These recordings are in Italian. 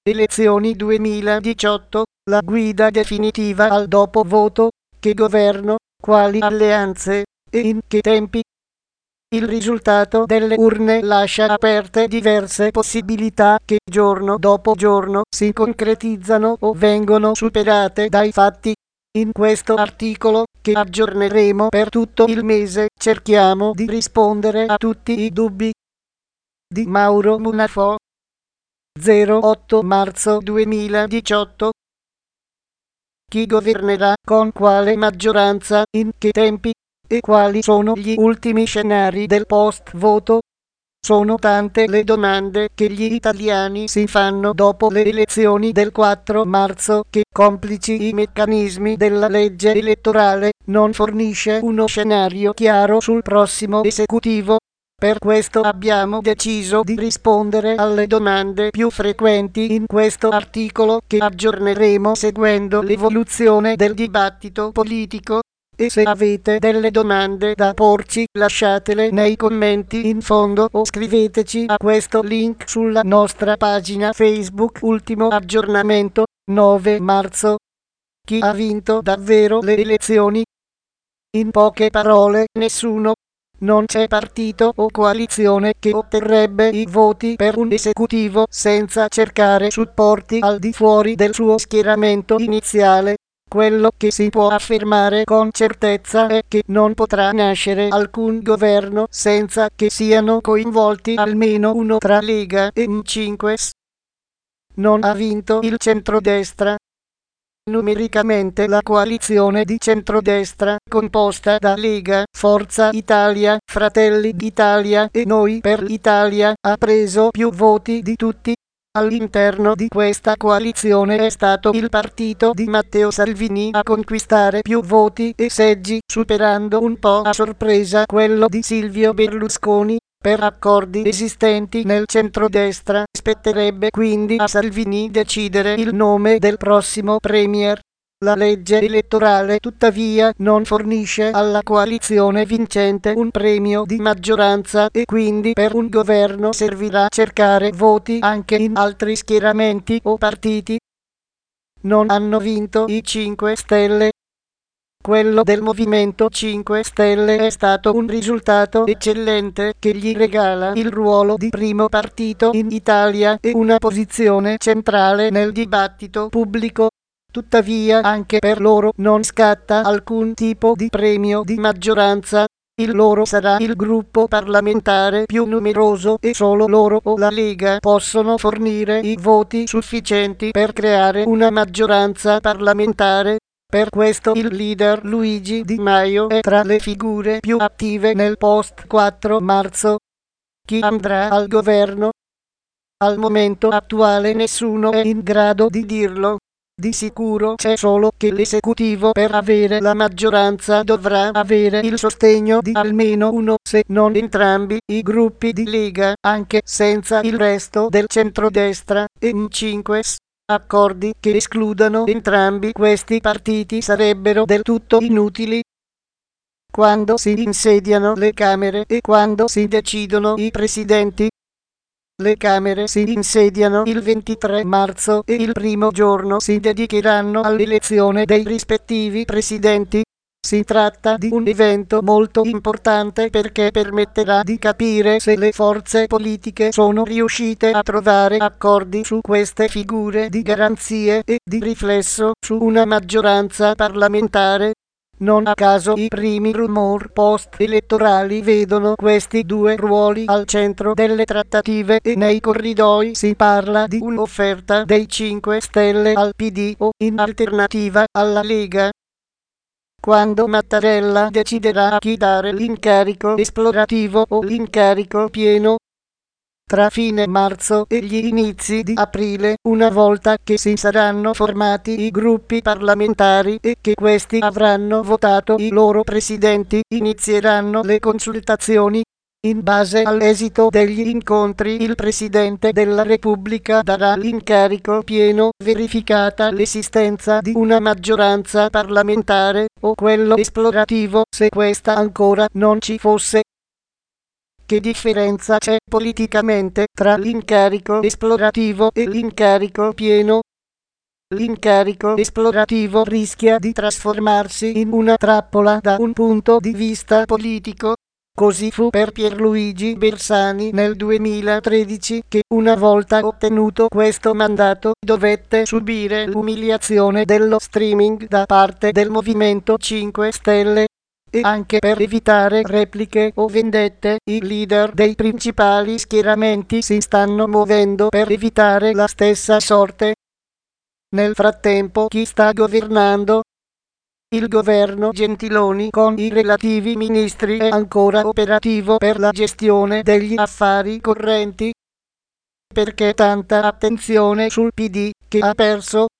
elezioni 2018, la guida definitiva al dopo voto, che governo, quali alleanze, e in che tempi. Il risultato delle urne lascia aperte diverse possibilità che giorno dopo giorno si concretizzano o vengono superate dai fatti. In questo articolo, che aggiorneremo per tutto il mese, cerchiamo di rispondere a tutti i dubbi. Di Mauro Munafò, 08 marzo 2018. Chi governerà, con quale maggioranza, in che tempi, e quali sono gli ultimi scenari del post-voto? Sono tante le domande che gli italiani si fanno dopo le elezioni del 4 marzo che, complici i meccanismi della legge elettorale, non fornisce uno scenario chiaro sul prossimo esecutivo. Per questo abbiamo deciso di rispondere alle domande più frequenti in questo articolo che aggiorneremo seguendo l'evoluzione del dibattito politico. E se avete delle domande da porci, lasciatele nei commenti in fondo o scriveteci a questo link sulla nostra pagina Facebook. Ultimo aggiornamento, 9 marzo. Chi ha vinto davvero le elezioni? In poche parole, nessuno. Non c'è partito o coalizione che otterrebbe i voti per un esecutivo senza cercare supporti al di fuori del suo schieramento iniziale. Quello che si può affermare con certezza è che non potrà nascere alcun governo senza che siano coinvolti almeno uno tra Lega e M5 S. Non ha vinto il centrodestra. Numericamente la coalizione di centrodestra, composta da Lega, Forza Italia, Fratelli d'Italia e Noi per l'Italia, ha preso più voti di tutti. All'interno di questa coalizione è stato il partito di Matteo Salvini a conquistare più voti e seggi, superando un po' a sorpresa quello di Silvio Berlusconi. Per accordi esistenti nel centrodestra, spetterebbe quindi a Salvini decidere il nome del prossimo premier. La legge elettorale, tuttavia, non fornisce alla coalizione vincente un premio di maggioranza e quindi per un governo servirà cercare voti anche in altri schieramenti o partiti. Non hanno vinto i 5 Stelle. Quello del Movimento 5 Stelle è stato un risultato eccellente che gli regala il ruolo di primo partito in Italia e una posizione centrale nel dibattito pubblico. Tuttavia anche per loro non scatta alcun tipo di premio di maggioranza. Il loro sarà il gruppo parlamentare più numeroso e solo loro o la Lega possono fornire i voti sufficienti per creare una maggioranza parlamentare. Per questo il leader Luigi Di Maio è tra le figure più attive nel post 4 marzo. Chi andrà al governo? Al momento attuale nessuno è in grado di dirlo. Di sicuro c'è solo che l'esecutivo per avere la maggioranza dovrà avere il sostegno di almeno uno, se non entrambi, i gruppi di Lega, anche senza il resto del centrodestra e M5 S. Accordi che escludano entrambi questi partiti sarebbero del tutto inutili. Quando si insediano le Camere e quando si decidono i presidenti. Le Camere si insediano il 23 marzo e il primo giorno si dedicheranno all'elezione dei rispettivi presidenti. Si tratta di un evento molto importante perché permetterà di capire se le forze politiche sono riuscite a trovare accordi su queste figure di garanzie e, di riflesso, su una maggioranza parlamentare. Non a caso i primi rumor post-elettorali vedono questi due ruoli al centro delle trattative e nei corridoi si parla di un'offerta dei 5 Stelle al PD o in alternativa alla Lega. Quando Mattarella deciderà a chi dare l'incarico esplorativo o l'incarico pieno, tra fine marzo e gli inizi di aprile, una volta che si saranno formati i gruppi parlamentari e che questi avranno votato i loro presidenti, inizieranno le consultazioni. In base all'esito degli incontri il Presidente della Repubblica darà l'incarico pieno, verificata l'esistenza di una maggioranza parlamentare, o quello esplorativo se questa ancora non ci fosse. che differenza c'è politicamente tra l'incarico esplorativo e l'incarico pieno. L'incarico esplorativo rischia di trasformarsi in una trappola da un punto di vista politico. Così fu per Pierluigi Bersani nel 2013 che, una volta ottenuto questo mandato, dovette subire l'umiliazione dello streaming da parte del Movimento 5 Stelle. E anche per evitare repliche o vendette, i leader dei principali schieramenti si stanno muovendo per evitare la stessa sorte. Nel frattempo, chi sta governando? Il governo Gentiloni con i relativi ministri è ancora operativo per la gestione degli affari correnti. Perché tanta attenzione sul PD, che ha perso?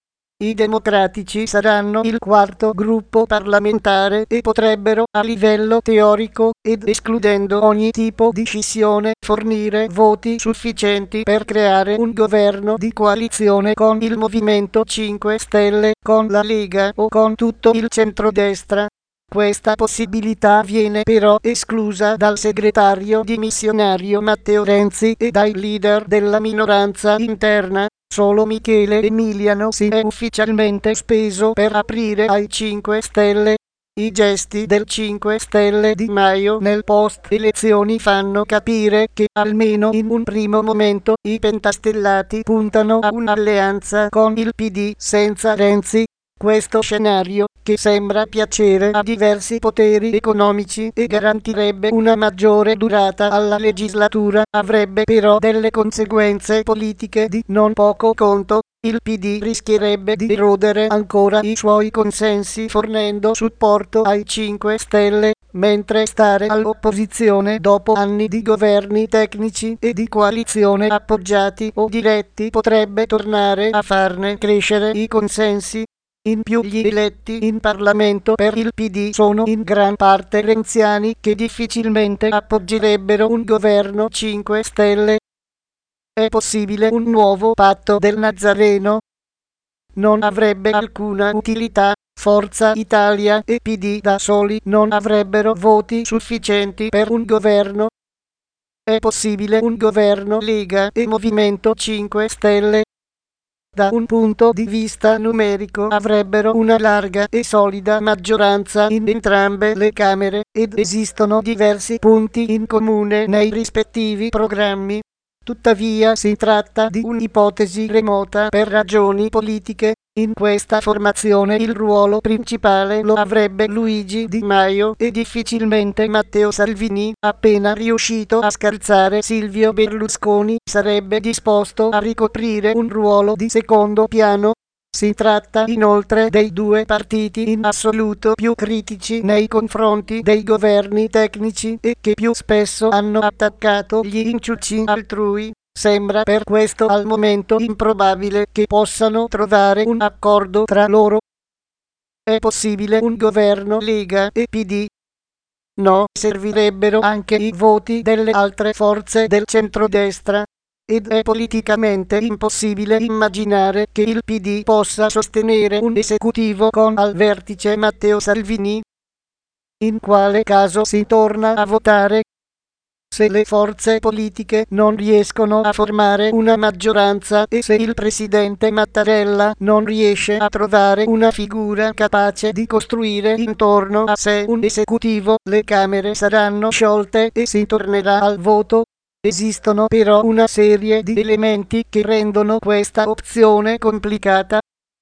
I democratici saranno il quarto gruppo parlamentare e potrebbero, a livello teorico, ed escludendo ogni tipo di scissione, fornire voti sufficienti per creare un governo di coalizione con il Movimento 5 Stelle, con la Lega o con tutto il centrodestra. Questa possibilità viene però esclusa dal segretario dimissionario Matteo Renzi e dai leader della minoranza interna. Solo Michele Emiliano si è ufficialmente speso per aprire ai 5 Stelle. I gesti del 5 Stelle Di Maio nel post-elezioni fanno capire che, almeno in un primo momento, i pentastellati puntano a un'alleanza con il PD senza Renzi. Questo scenario, che sembra piacere a diversi poteri economici e garantirebbe una maggiore durata alla legislatura, avrebbe però delle conseguenze politiche di non poco conto. Il PD rischierebbe di erodere ancora i suoi consensi fornendo supporto ai 5 Stelle, mentre stare all'opposizione dopo anni di governi tecnici e di coalizione appoggiati o diretti potrebbe tornare a farne crescere i consensi. In più, gli eletti in Parlamento per il PD sono in gran parte renziani che difficilmente appoggerebbero un governo 5 Stelle. È possibile un nuovo patto del Nazareno? Non avrebbe alcuna utilità. Forza Italia e PD da soli non avrebbero voti sufficienti per un governo. È possibile un governo Lega e Movimento 5 Stelle? Da un punto di vista numerico avrebbero una larga e solida maggioranza in entrambe le Camere, ed esistono diversi punti in comune nei rispettivi programmi. Tuttavia si tratta di un'ipotesi remota per ragioni politiche. In questa formazione il ruolo principale lo avrebbe Luigi Di Maio e difficilmente Matteo Salvini, appena riuscito a scalzare Silvio Berlusconi, sarebbe disposto a ricoprire un ruolo di secondo piano. Si tratta inoltre dei due partiti in assoluto più critici nei confronti dei governi tecnici e che più spesso hanno attaccato gli inciuci altrui. Sembra per questo al momento improbabile che possano trovare un accordo tra loro. È possibile un governo Lega e PD? No, servirebbero anche i voti delle altre forze del centrodestra. Ed è politicamente impossibile immaginare che il PD possa sostenere un esecutivo con al vertice Matteo Salvini. In quale caso si torna a votare? Se le forze politiche non riescono a formare una maggioranza e se il presidente Mattarella non riesce a trovare una figura capace di costruire intorno a sé un esecutivo, le Camere saranno sciolte e si tornerà al voto. Esistono però una serie di elementi che rendono questa opzione complicata.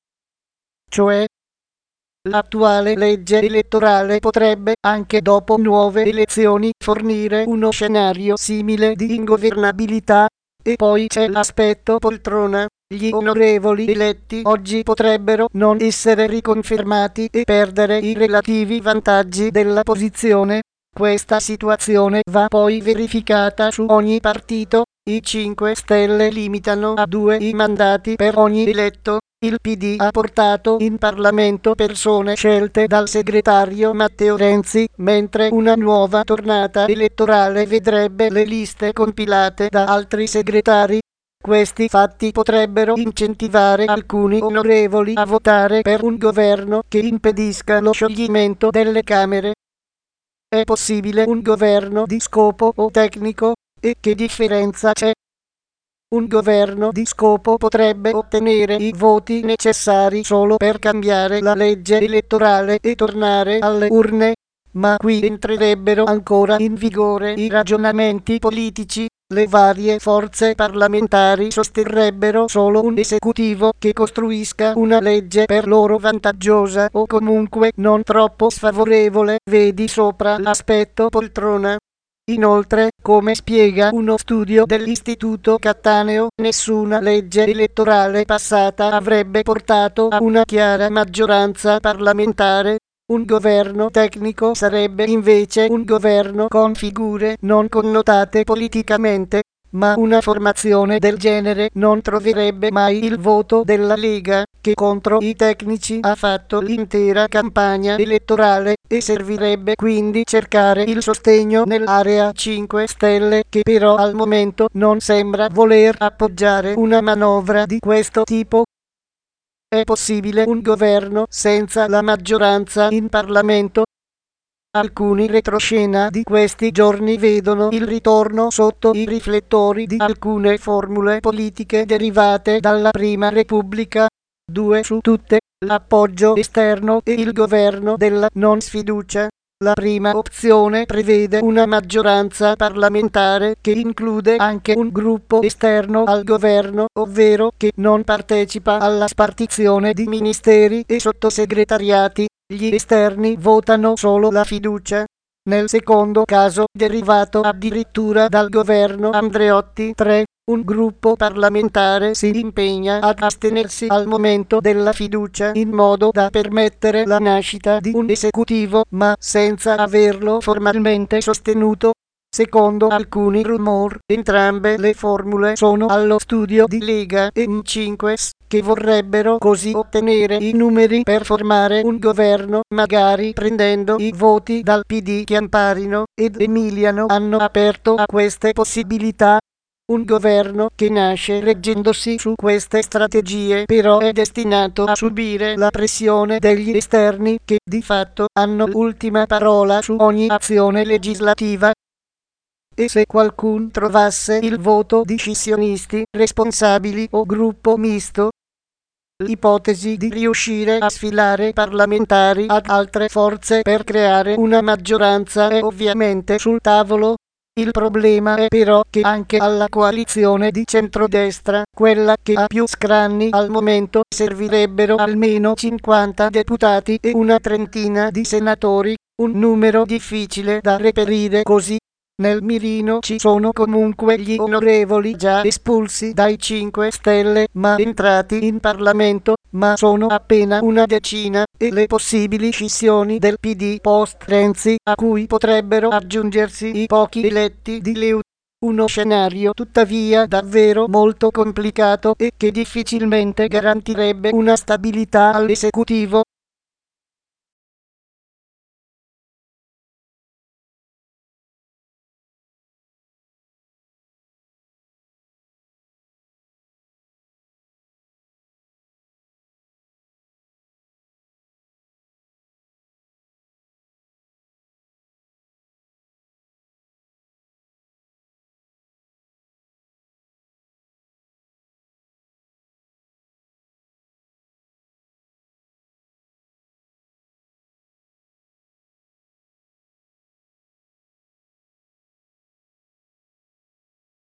Cioè, l'attuale legge elettorale potrebbe, anche dopo nuove elezioni, fornire uno scenario simile di ingovernabilità. E poi c'è l'aspetto poltrona. Gli onorevoli eletti oggi potrebbero non essere riconfermati e perdere i relativi vantaggi della posizione. Questa situazione va poi verificata su ogni partito. I 5 Stelle limitano a 2 i mandati per ogni eletto. Il PD ha portato in Parlamento persone scelte dal segretario Matteo Renzi, mentre una nuova tornata elettorale vedrebbe le liste compilate da altri segretari. Questi fatti potrebbero incentivare alcuni onorevoli a votare per un governo che impedisca lo scioglimento delle Camere. È possibile un governo di scopo o tecnico? E che differenza c'è? Un governo di scopo potrebbe ottenere i voti necessari solo per cambiare la legge elettorale e tornare alle urne, ma qui entrerebbero ancora in vigore i ragionamenti politici. Le varie forze parlamentari sosterrebbero solo un esecutivo che costruisca una legge per loro vantaggiosa o comunque non troppo sfavorevole, vedi sopra l'aspetto poltrona. Inoltre, come spiega uno studio dell'Istituto Cattaneo, nessuna legge elettorale passata avrebbe portato a una chiara maggioranza parlamentare. Un governo tecnico sarebbe invece un governo con figure non connotate politicamente, ma una formazione del genere non troverebbe mai il voto della Lega, che contro i tecnici ha fatto l'intera campagna elettorale, e servirebbe quindi cercare il sostegno nell'area 5 Stelle, che però al momento non sembra voler appoggiare una manovra di questo tipo. È possibile un governo senza la maggioranza in Parlamento? Alcuni retroscena di questi giorni vedono il ritorno sotto i riflettori di alcune formule politiche derivate dalla Prima Repubblica. Due su tutte, l'appoggio esterno e il governo della non sfiducia. La prima opzione prevede una maggioranza parlamentare che include anche un gruppo esterno al governo, ovvero che non partecipa alla spartizione di ministeri e sottosegretariati. Gli esterni votano solo la fiducia. Nel secondo caso, derivato addirittura dal governo Andreotti 3, un gruppo parlamentare si impegna ad astenersi al momento della fiducia in modo da permettere la nascita di un esecutivo, ma senza averlo formalmente sostenuto. Secondo alcuni rumor, entrambe le formule sono allo studio di Lega e M5, che vorrebbero così ottenere i numeri per formare un governo, magari prendendo i voti dal PD. Chiamparino ed Emiliano hanno aperto a queste possibilità. Un governo che nasce reggendosi su queste strategie però è destinato a subire la pressione degli esterni, che di fatto hanno l'ultima parola su ogni azione legislativa. E se qualcuno trovasse il voto di scissionisti, responsabili o gruppo misto, l'ipotesi di riuscire a sfilare parlamentari ad altre forze per creare una maggioranza è ovviamente sul tavolo. Il problema è però che anche alla coalizione di centrodestra, quella che ha più scranni al momento, servirebbero almeno 50 deputati e una trentina di senatori, un numero difficile da reperire così. Nel mirino ci sono comunque gli onorevoli già espulsi dai 5 Stelle ma entrati in Parlamento, ma sono appena una decina, e le possibili scissioni del PD post-Renzi, a cui potrebbero aggiungersi i pochi eletti di Leu. Uno scenario tuttavia davvero molto complicato e che difficilmente garantirebbe una stabilità all'esecutivo.